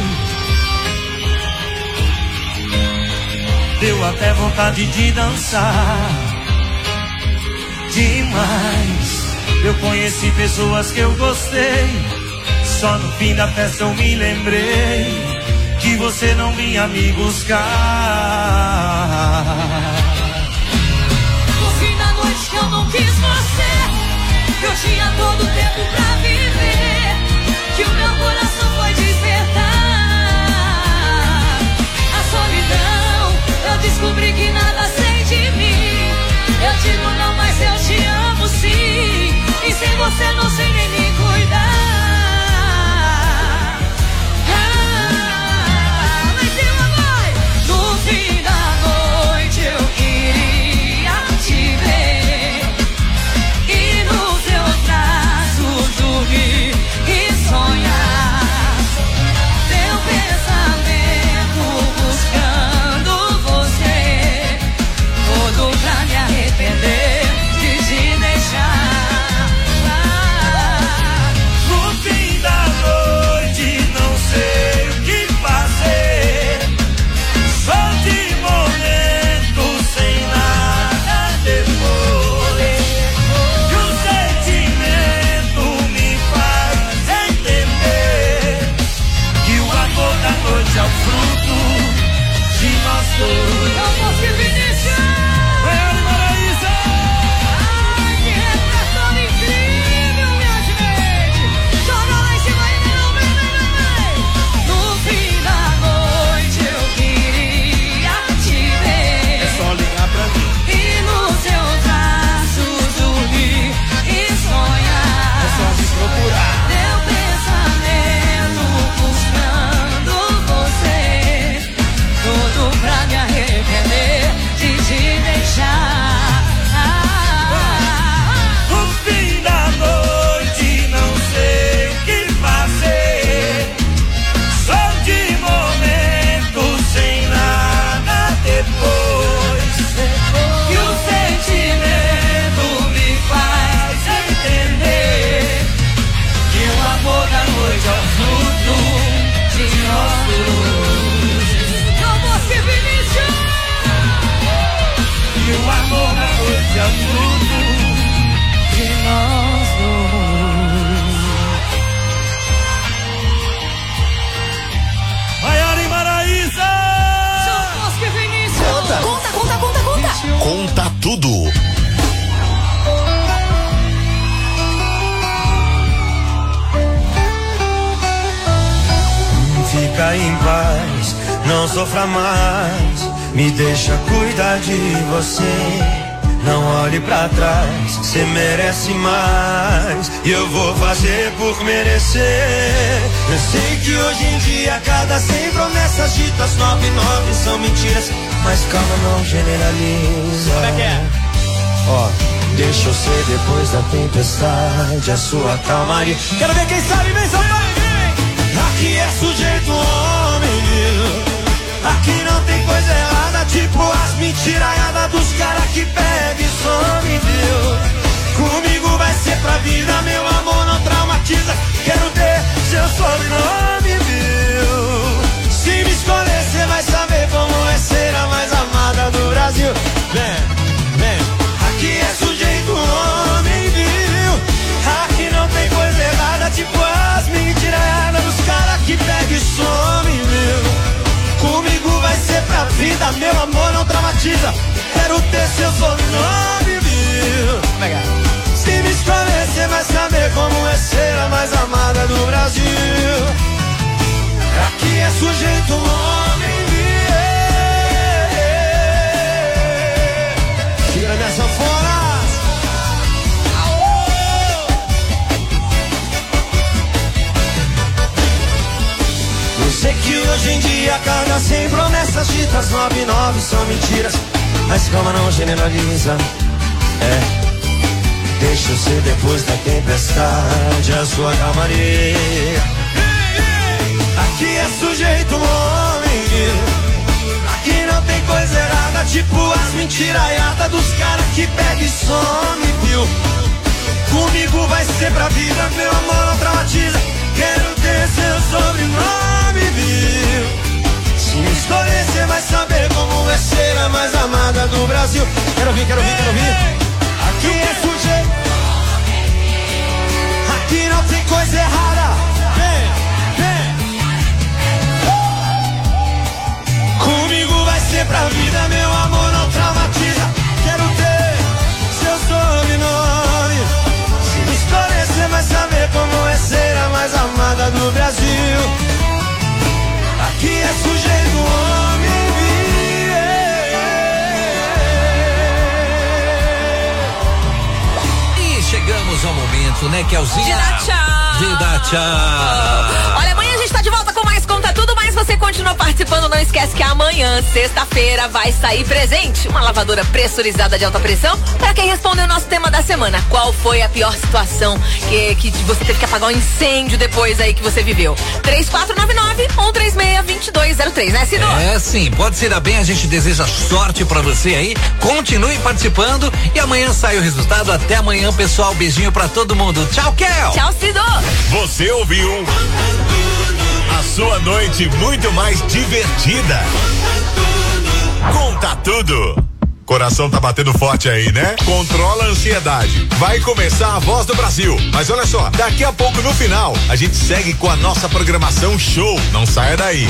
Deu até vontade de dançar. Demais. Eu conheci pessoas que eu gostei. Só no fim da festa eu me lembrei que você não vinha me buscar. No fim da noite que eu não quis você, eu tinha todo o tempo pra viver, que o meu coração foi despertar. A solidão, eu descobri que nada sei de mim. Eu digo não, mas eu te amo sim. E sem você não sei nem me cuidar. Conta tudo. Fica em paz, não sofra mais. Me deixa cuidar de você. Não olhe pra trás, cê merece mais. E eu vou fazer por merecer. Eu sei que hoje em dia cada cem promessas ditas, nove, nove são mentiras. Mas calma, não generaliza. Como é que é? Ó, deixa eu ser depois da tempestade a sua calmaria. Quero ver quem sabe, vem, São Paulo. Aqui é sujeito homem, aqui não tem coisa errada, tipo as mentiraiadas dos caras que pega e some, viu? Comigo vai ser pra vida, meu amor não traumatiza. Quero ter seu sobrenome, viu? Se me escolher, cê vai saber como é ser a mais amada do Brasil. Vem, vem. Aqui é sujeito homem, viu? Aqui não tem coisa errada, tipo as mentiraiadas dos caras que pega e some, viu? Comigo vai ser pra vida, meu amor não traumatiza. Quero ter seu sobrenome, viu? Se me escolher, cê vai saber como é ser a mais amada do Brasil. Aqui é sujeito homem, viu? Tira minha sanfona. Eu sei que hoje em dia cada cem promessas ditas, nove, nove são mentiras. Mas calma, não generaliza. É, deixa eu ser depois da tempestade a sua calmaria. Aqui é sujeito homem, aqui não tem coisa errada, tipo as mentiraiadas dos caras que pega e some, viu? Comigo vai ser pra vida, meu amor não traumatiza. Quero ter seu sobrenome, viu? Se me escolher, cê vai saber como é ser a mais amada do Brasil. Quero ouvir, quero ouvir, quero ouvir. Aqui é sujeito, aqui não tem coisa errada. Vem, vem. Comigo vai ser pra vida, meu amor não traumatiza. Quero ter seu sobrenome. Se me escolher, cê vai saber como é ser a mais amada do Brasil. Aqui é sujeito homem, e chegamos ao momento, né, Kelzinha? De dar tchau. De dar tchau. Olha, amanhã a gente tá de volta com mais Conta Tudo, mas você continua participando, não esquece que amanhã, sexta-feira, vai sair presente uma lavadora pressurizada de alta pressão para quem respondeu o nosso tema da semana. Qual foi a pior situação que, que você teve que apagar um incêndio depois aí que você viveu? três quatro nove nove, um três seis, dois dois zero três, né, Cido? É, sim, pode se dar bem, a gente deseja sorte pra você aí, continue participando e amanhã sai o resultado. Até amanhã, pessoal, beijinho pra todo mundo. Tchau, Kel! Tchau, Cido! Você ouviu a sua noite muito mais divertida. Conta Tudo. Coração tá batendo forte aí, né? Controla a ansiedade. Vai começar a Voz do Brasil. Mas olha só, daqui a pouco no final, a gente segue com a nossa programação show. Não saia daí.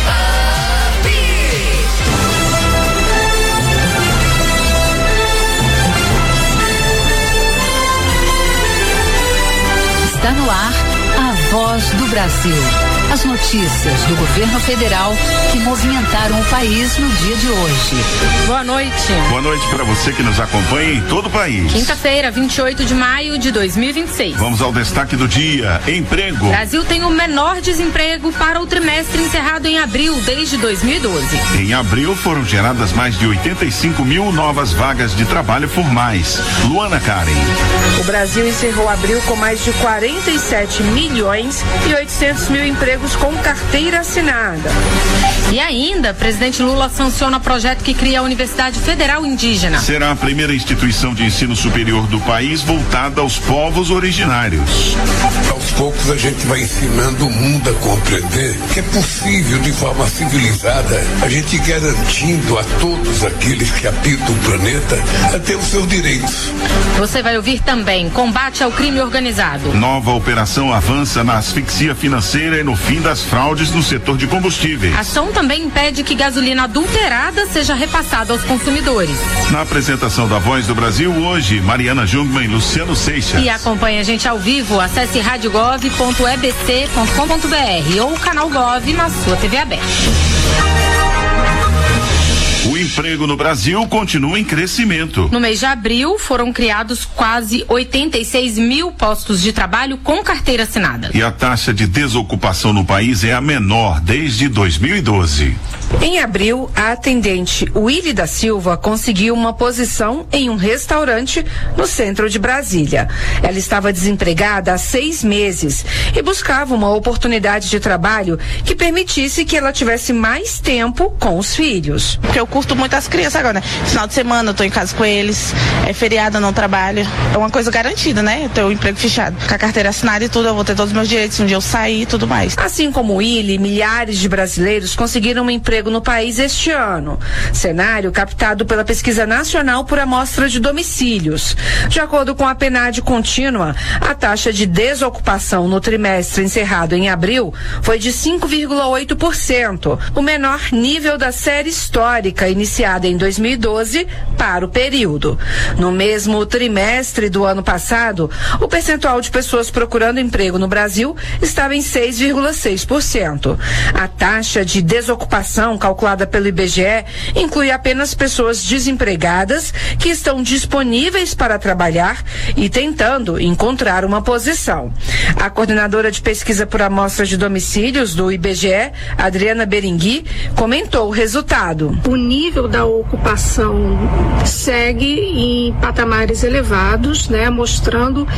Está no ar a Voz do Brasil. As notícias do governo federal que movimentaram o país no dia de hoje. Boa noite. Boa noite para você que nos acompanha em todo o país. Quinta-feira, vinte e oito de maio de dois mil e vinte e seis. Vamos ao destaque do dia. Emprego. Brasil tem o menor desemprego para o trimestre encerrado em abril desde dois mil e doze. Em abril foram geradas mais de oitenta e cinco mil novas vagas de trabalho formais. Luana Karen. O Brasil encerrou abril com mais de quarenta e sete milhões e oitocentos mil empregos com carteira assinada. E ainda, presidente Lula sanciona projeto que cria a Universidade Federal Indígena. Será a primeira instituição de ensino superior do país voltada aos povos originários. Aos poucos a gente vai ensinando o mundo a compreender que é possível, de forma civilizada, a gente garantindo a todos aqueles que habitam o planeta a ter os seus direitos. Você vai ouvir também combate ao crime organizado. Nova operação avança na asfixia financeira e no fim das fraudes no setor de combustíveis. A ação também impede que gasolina adulterada seja repassada aos consumidores. Na apresentação da Voz do Brasil hoje, Mariana Jungmann e Luciano Seixas. E acompanha a gente ao vivo, acesse rádio gov ponto e b c ponto com ponto b r ou o canal Gov na sua T V aberta. O emprego no Brasil continua em crescimento. No mês de abril, foram criados quase oitenta e seis mil postos de trabalho com carteira assinada. E a taxa de desocupação no país é a menor desde dois mil e doze. Em abril, a atendente Willy da Silva conseguiu uma posição em um restaurante no centro de Brasília. Ela estava desempregada há seis meses e buscava uma oportunidade de trabalho que permitisse que ela tivesse mais tempo com os filhos. Porque eu curto muito as crianças agora, né? Final de semana eu tô em casa com eles, é feriado, eu não trabalho. É uma coisa garantida, né? Eu tenho o emprego fechado. Com a carteira assinada e tudo, eu vou ter todos os meus direitos um dia eu sair e tudo mais. Assim como Willy, milhares de brasileiros conseguiram um emprego no país este ano. Cenário captado pela Pesquisa Nacional por Amostra de Domicílios. De acordo com a PNAD contínua, a taxa de desocupação no trimestre encerrado em abril foi de cinco vírgula oito por cento, o menor nível da série histórica iniciada em dois mil e doze para o período. No mesmo trimestre do ano passado, o percentual de pessoas procurando emprego no Brasil estava em seis vírgula seis por cento. A taxa de desocupação calculada pelo I B G E inclui apenas pessoas desempregadas que estão disponíveis para trabalhar e tentando encontrar uma posição. A coordenadora de pesquisa por amostra de domicílios do I B G E, Adriana Berengui, comentou o resultado. O nível da ocupação segue em patamares elevados, né, mostrando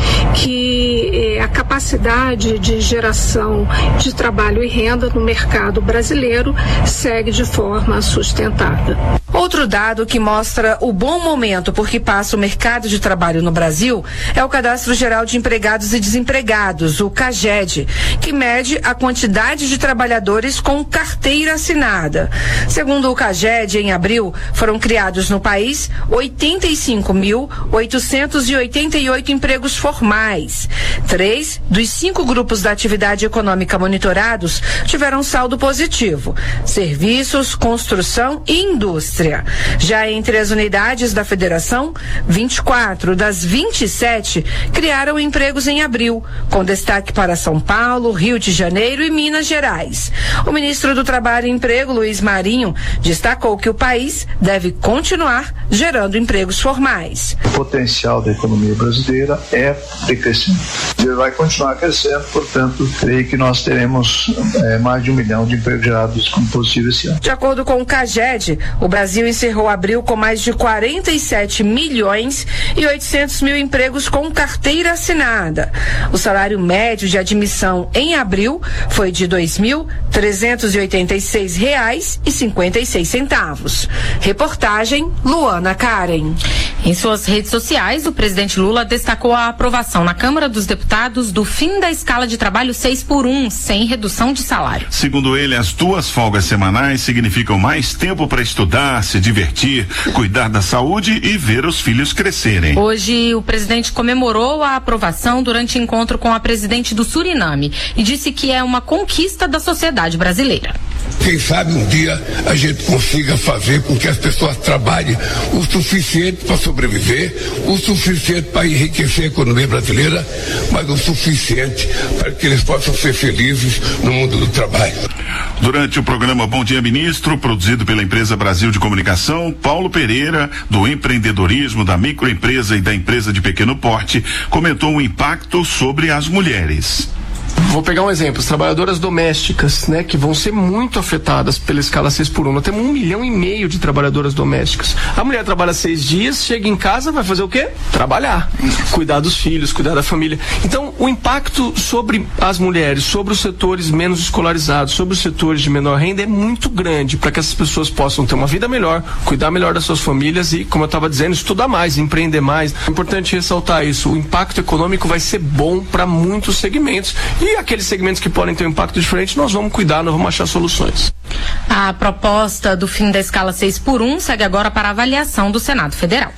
que eh, a capacidade de geração de trabalho e renda no mercado brasileiro segue de forma sustentada. Outro dado que mostra o bom momento por que passa o mercado de trabalho no Brasil é o Cadastro Geral de Empregados e Desempregados, o CAGED, que mede a quantidade de trabalhadores com carteira assinada. Segundo o CAGED, em abril, foram criados no país oitenta e cinco mil oitocentos e oitenta e oito empregos formais. Três dos cinco grupos da atividade econômica monitorados tiveram saldo positivo: serviços, construção e indústria. Já entre as unidades da federação, vinte e quatro das vinte e sete criaram empregos em abril, com destaque para São Paulo, Rio de Janeiro e Minas Gerais. O ministro do Trabalho e Emprego, Luiz Marinho, destacou que o país deve continuar gerando empregos formais. O potencial da economia brasileira é de crescimento. Ele vai continuar crescendo, portanto, creio que nós teremos é, mais de um milhão de empregos gerados como possível esse ano. De acordo com o CAGED, o Brasil Brasil encerrou abril com mais de quarenta e sete milhões e oitocentos mil empregos com carteira assinada. O salário médio de admissão em abril foi de dois mil trezentos e oitenta e seis reais e cinquenta e seis centavos. Reportagem Luana Karen. Em suas redes sociais, o presidente Lula destacou a aprovação na Câmara dos Deputados do fim da escala de trabalho seis por um, sem redução de salário. Segundo ele, as duas folgas semanais significam mais tempo para estudar, se divertir, cuidar da saúde e ver os filhos crescerem. Hoje, o presidente comemorou a aprovação durante encontro com a presidente do Suriname e disse que é uma conquista da sociedade brasileira. Quem sabe um dia a gente consiga fazer com que as pessoas trabalhem o suficiente para sobreviver, o suficiente para enriquecer a economia brasileira, mas o suficiente para que eles possam ser felizes no mundo do trabalho. Durante o programa Bom Dia Ministro, produzido pela empresa Brasil de Comunicação, Paulo Pereira, do empreendedorismo, da microempresa e da empresa de pequeno porte, comentou o impacto sobre as mulheres. Vou pegar um exemplo, as trabalhadoras domésticas, né, que vão ser muito afetadas pela escala seis por um. Nós temos um milhão e meio de trabalhadoras domésticas. A mulher trabalha seis dias, chega em casa, vai fazer o quê? Trabalhar. Cuidar dos filhos, cuidar da família. Então, o impacto sobre as mulheres, sobre os setores menos escolarizados, sobre os setores de menor renda é muito grande para que essas pessoas possam ter uma vida melhor, cuidar melhor das suas famílias e, como eu estava dizendo, estudar mais, empreender mais. É importante ressaltar isso. O impacto econômico vai ser bom para muitos segmentos. E aqueles segmentos que podem ter um impacto diferente, nós vamos cuidar, nós vamos achar soluções. A proposta do fim da escala seis por um segue agora para avaliação do Senado Federal.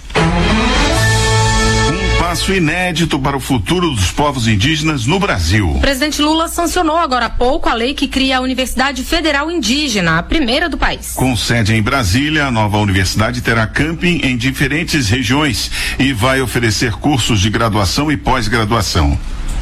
Passo inédito para o futuro dos povos indígenas no Brasil. O presidente Lula sancionou agora há pouco a lei que cria a Universidade Federal Indígena, a primeira do país. Com sede em Brasília, a nova universidade terá camping em diferentes regiões e vai oferecer cursos de graduação e pós-graduação.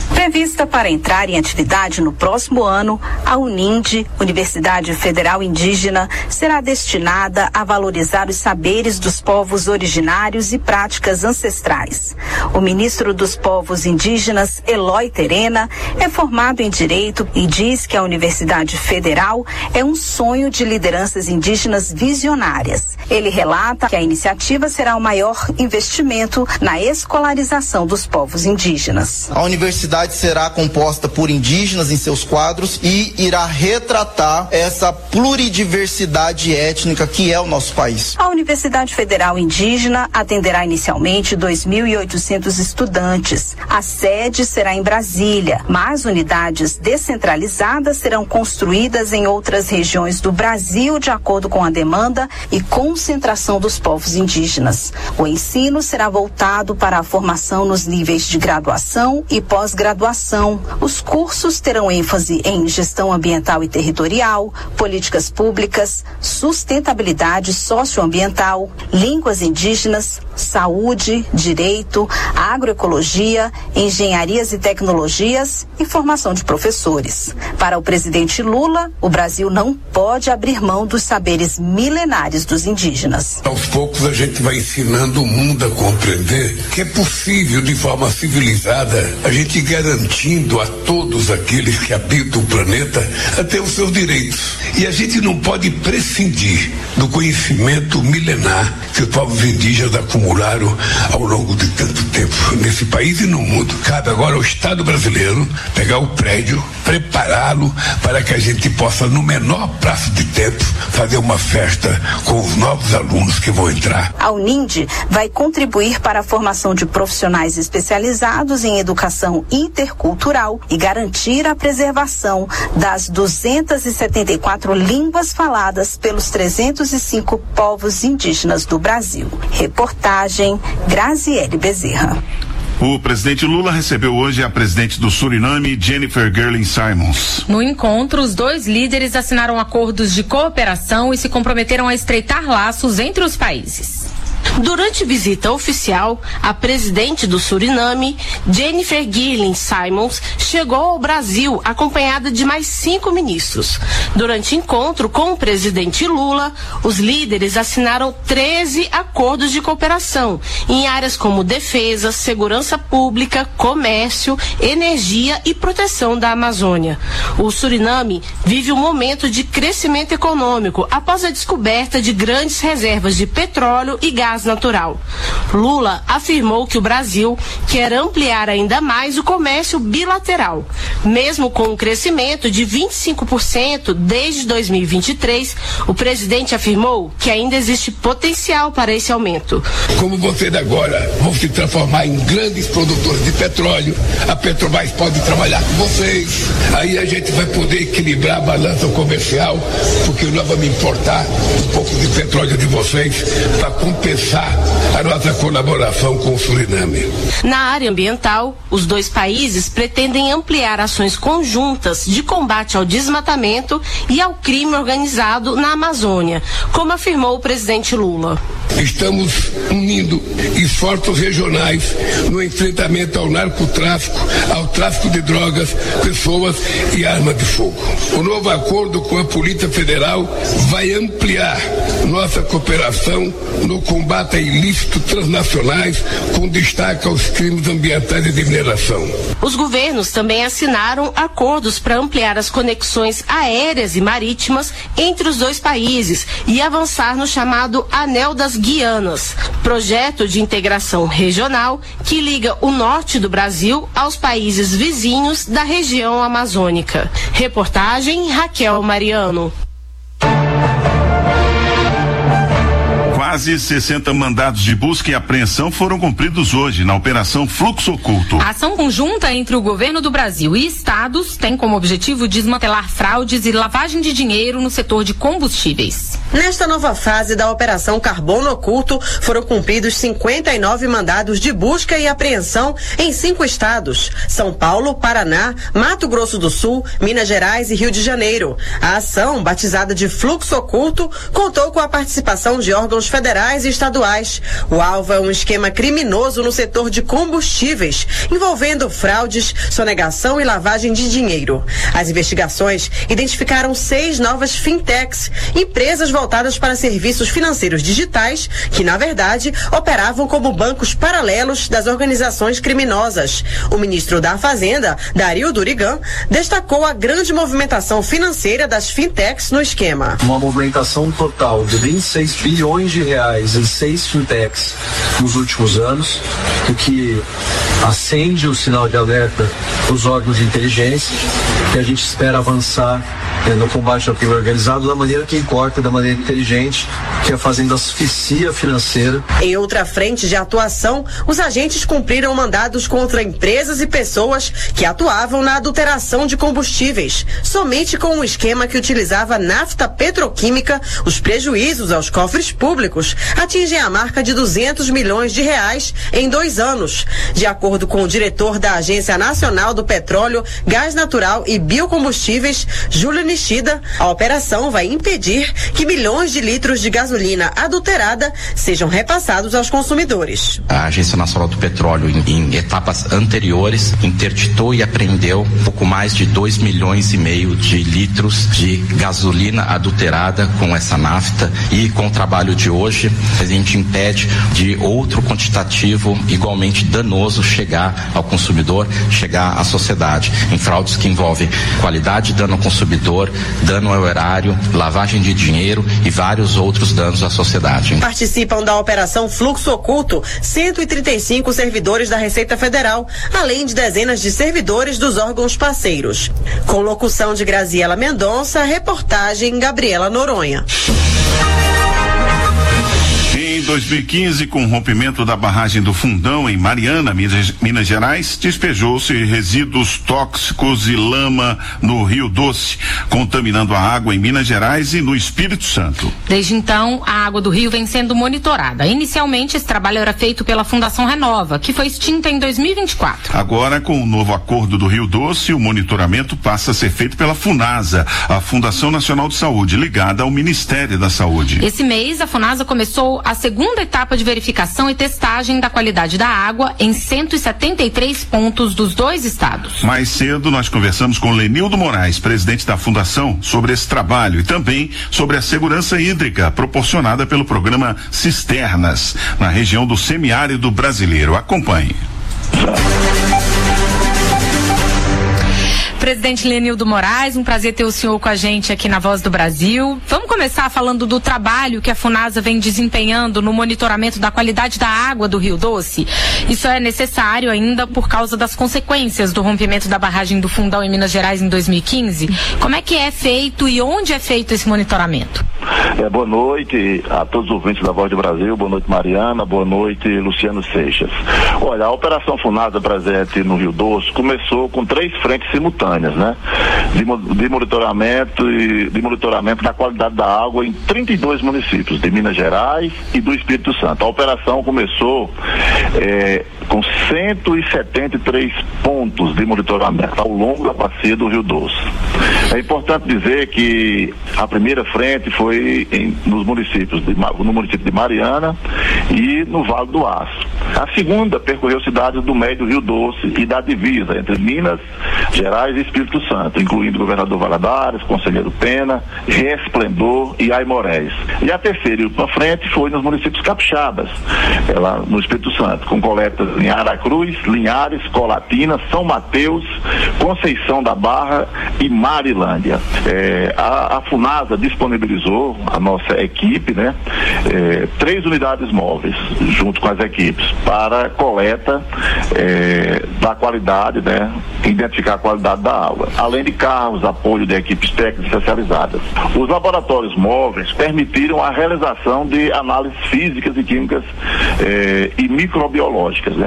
Prevista para entrar em atividade no próximo ano, a Uninde, Universidade Federal Indígena, será destinada a valorizar os saberes dos povos originários e práticas ancestrais. O ministro dos Povos Indígenas, Eloy Terena, é formado em Direito e diz que a Universidade Federal é um sonho de lideranças indígenas visionárias. Ele relata que a iniciativa será o maior investimento na escolarização dos povos indígenas. A universidade será composta por indígenas em seus quadros e irá retratar essa pluridiversidade étnica que é o nosso país. A Universidade Federal Indígena atenderá inicialmente dois mil e oitocentos estudantes. A sede será em Brasília, mas unidades descentralizadas serão construídas em outras regiões do Brasil de acordo com a demanda e concentração dos povos indígenas. O ensino será voltado para a formação nos níveis de graduação e pós-graduação. Os cursos terão ênfase em gestão ambiental e territorial, políticas públicas, sustentabilidade socioambiental, línguas indígenas, saúde, direito, agroecologia, engenharias e tecnologias e formação de professores. Para o presidente Lula, o Brasil não pode abrir mão dos saberes milenares dos indígenas. Aos poucos a gente vai ensinando o mundo a compreender que é possível, de forma civilizada, a gente garantindo a todos aqueles que habitam o planeta até os seus direitos. E a gente não pode prescindir do conhecimento milenar que os povos indígenas acumularam ao longo de tanto tempo nesse país e no mundo. Cabe agora ao Estado brasileiro pegar o prédio, prepará-lo para que a gente possa, no menor prazo de tempo, fazer uma festa com os novos alunos que vão entrar. A Uninde vai contribuir para a formação de profissionais especializados em educação intercultural e garantir a preservação das duzentas e setenta e quatro línguas faladas pelos trezentos e cinco povos indígenas do Brasil. Reportagem Graziele Bezerra. O presidente Lula recebeu hoje a presidente do Suriname, Jennifer Gerling Simons. No encontro, os dois líderes assinaram acordos de cooperação e se comprometeram a estreitar laços entre os países. Durante visita oficial, a presidente do Suriname, Jennifer Gerling Simons, chegou ao Brasil acompanhada de mais cinco ministros. Durante encontro com o presidente Lula, os líderes assinaram treze acordos de cooperação em áreas como defesa, segurança pública, comércio, energia e proteção da Amazônia. O Suriname vive um momento de crescimento econômico após a descoberta de grandes reservas de petróleo e gás natural. Lula afirmou que o Brasil quer ampliar ainda mais o comércio bilateral. Mesmo com um crescimento de vinte e cinco por cento desde dois mil e vinte e três, o presidente afirmou que ainda existe potencial para esse aumento. Como vocês agora vão se transformar em grandes produtores de petróleo, a Petrobras pode trabalhar com vocês, aí a gente vai poder equilibrar a balança comercial, porque nós vamos importar um pouco de petróleo de vocês para compensar a nossa colaboração com o Suriname. Na área ambiental, os dois países pretendem ampliar ações conjuntas de combate ao desmatamento e ao crime organizado na Amazônia, como afirmou o presidente Lula. Estamos unindo esforços regionais no enfrentamento ao narcotráfico, ao tráfico de drogas, pessoas e armas de fogo. O novo acordo com a Polícia Federal vai ampliar nossa cooperação no combate a ilícitos transnacionais, com destaque aos crimes ambientais e de mineração. Os governos também assinaram acordos para ampliar as conexões aéreas e marítimas entre os dois países e avançar no chamado Anel das Guianas, projeto de integração regional que liga o norte do Brasil aos países vizinhos da região amazônica. Reportagem Raquel Mariano. Quase sessenta mandados de busca e apreensão foram cumpridos hoje na Operação Fluxo Oculto. A ação conjunta entre o governo do Brasil e estados tem como objetivo desmantelar fraudes e lavagem de dinheiro no setor de combustíveis. Nesta nova fase da Operação Carbono Oculto, foram cumpridos cinquenta e nove mandados de busca e apreensão em cinco estados: São Paulo, Paraná, Mato Grosso do Sul, Minas Gerais e Rio de Janeiro. A ação, batizada de Fluxo Oculto, contou com a participação de órgãos federais federais e estaduais. O alvo é um esquema criminoso no setor de combustíveis, envolvendo fraudes, sonegação e lavagem de dinheiro. As investigações identificaram seis novas fintechs, empresas voltadas para serviços financeiros digitais, que, na verdade, operavam como bancos paralelos das organizações criminosas. O ministro da Fazenda, Dario Durigan, destacou a grande movimentação financeira das fintechs no esquema. Uma movimentação total de vinte e seis bilhões de reais em seis fintechs nos últimos anos, o que acende o sinal de alerta dos órgãos de inteligência, que a gente espera avançar é, no combate ao crime organizado da maneira que importa, da maneira inteligente, que é fazendo asfixia financeira. Em outra frente de atuação, os agentes cumpriram mandados contra empresas e pessoas que atuavam na adulteração de combustíveis. Somente com um esquema que utilizava nafta petroquímica, os prejuízos aos cofres públicos atingem a marca de duzentos milhões de reais em dois anos. De acordo com o diretor da Agência Nacional do Petróleo, Gás Natural e Biocombustíveis, Júlio Nishida, a operação vai impedir que milhões de litros de gasolina adulterada sejam repassados aos consumidores. A Agência Nacional do Petróleo, em, em etapas anteriores, interditou e apreendeu pouco mais de dois milhões e meio de litros de gasolina adulterada com essa nafta, e com o trabalho de hoje a gente impede de outro quantitativo igualmente danoso chegar ao consumidor, chegar à sociedade, em fraudes que envolvem qualidade, dano ao consumidor, dano ao erário, lavagem de dinheiro e vários outros danos à sociedade. Participam da operação Fluxo Oculto cento e trinta e cinco servidores da Receita Federal, além de dezenas de servidores dos órgãos parceiros. Com locução de Graziela Mendonça, reportagem Gabriela Noronha. Em dois mil e quinze, com o rompimento da barragem do Fundão, em Mariana, Minas, Minas Gerais, despejou-se resíduos tóxicos e lama no Rio Doce, contaminando a água em Minas Gerais e no Espírito Santo. Desde então, a água do rio vem sendo monitorada. Inicialmente, esse trabalho era feito pela Fundação Renova, que foi extinta em dois mil e vinte e quatro. Agora, com o novo acordo do Rio Doce, o monitoramento passa a ser feito pela FUNASA, a Fundação Nacional de Saúde, ligada ao Ministério da Saúde. Esse mês, a FUNASA começou a segunda etapa de verificação e testagem da qualidade da água em cento e setenta e três pontos dos dois estados. Mais cedo nós conversamos com Lenildo Moraes, presidente da fundação, sobre esse trabalho e também sobre a segurança hídrica proporcionada pelo programa Cisternas na região do semiárido brasileiro. Acompanhe. Presidente Lenildo Moraes, um prazer ter o senhor com a gente aqui na Voz do Brasil. Vamos começar falando do trabalho que a FUNASA vem desempenhando no monitoramento da qualidade da água do Rio Doce. Isso é necessário ainda por causa das consequências do rompimento da barragem do Fundão em Minas Gerais em dois mil e quinze. Como é que é feito e onde é feito esse monitoramento? É, boa noite a todos os ouvintes da Voz do Brasil, boa noite Mariana, boa noite Luciano Seixas. Olha, a Operação FUNASA presente no Rio Doce começou com três frentes simultâneas, né? De, de monitoramento e de monitoramento da qualidade da água em trinta e dois municípios de Minas Gerais e do Espírito Santo. A operação começou é, com cento e setenta e três pontos de monitoramento ao longo da bacia do Rio Doce. É importante dizer que a primeira frente foi em, nos municípios de, no município de Mariana e no Vale do Aço. A segunda percorreu cidades do meio do Rio Doce e da divisa entre Minas Gerais e Espírito Santo, incluindo Governador Valadares, Conselheiro Pena, Resplendor e Aimorés. E a terceira e última frente foi nos municípios capixabas, é lá no Espírito Santo, com coletas em Aracruz, Linhares, Colatina, São Mateus, Conceição da Barra e Marilândia. É, a, a FUNASA disponibilizou a nossa equipe, né, é, três unidades móveis, junto com as equipes, para coleta é, da qualidade, né, identificar a qualidade da água, além de carros, apoio de equipes técnicas especializadas. Os laboratórios móveis permitiram a realização de análises físicas e químicas eh, e microbiológicas, né?